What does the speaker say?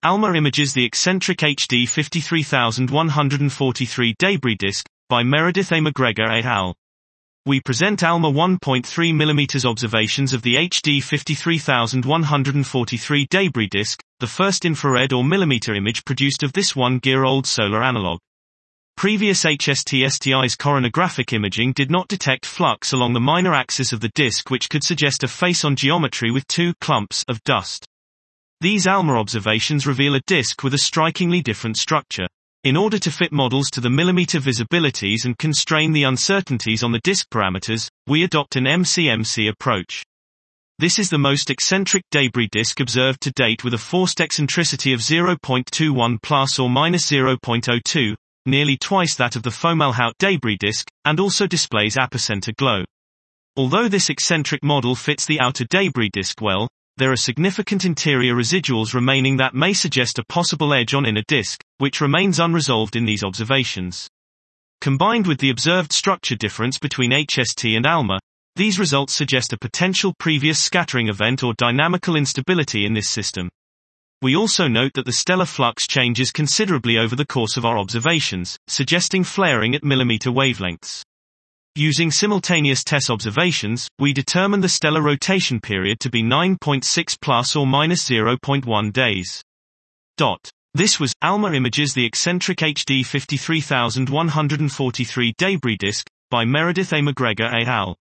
ALMA images the eccentric HD 53143 debris disk, by Meredith A. McGregor et al. We present ALMA 1.3 mm observations of the HD 53143 debris disk, the first infrared or millimeter image produced of this 1-year-old solar analog. Previous HST-STI's coronographic imaging did not detect flux along the minor axis of the disk, which could suggest a face-on geometry with two clumps of dust. These ALMA observations reveal a disk with a strikingly different structure. In order to fit models to the millimeter visibilities and constrain the uncertainties on the disk parameters, we adopt an MCMC approach. This is the most eccentric debris disk observed to date, with a forced eccentricity of 0.21 plus or minus 0.02, nearly twice that of the Fomalhaut debris disk, and also displays apocenter glow. Although this eccentric model fits the outer debris disk well, there are significant interior residuals remaining that may suggest a possible edge on inner disk, which remains unresolved in these observations. Combined with the observed structure difference between HST and ALMA, these results suggest a potential previous scattering event or dynamical instability in this system. We also note that the stellar flux changes considerably over the course of our observations, suggesting flaring at millimeter wavelengths. Using simultaneous TESS observations, we determined the stellar rotation period to be 9.6 plus or minus 0.1 days. This was ALMA images the eccentric HD 53143 debris disk, by Meredith A. McGregor et al.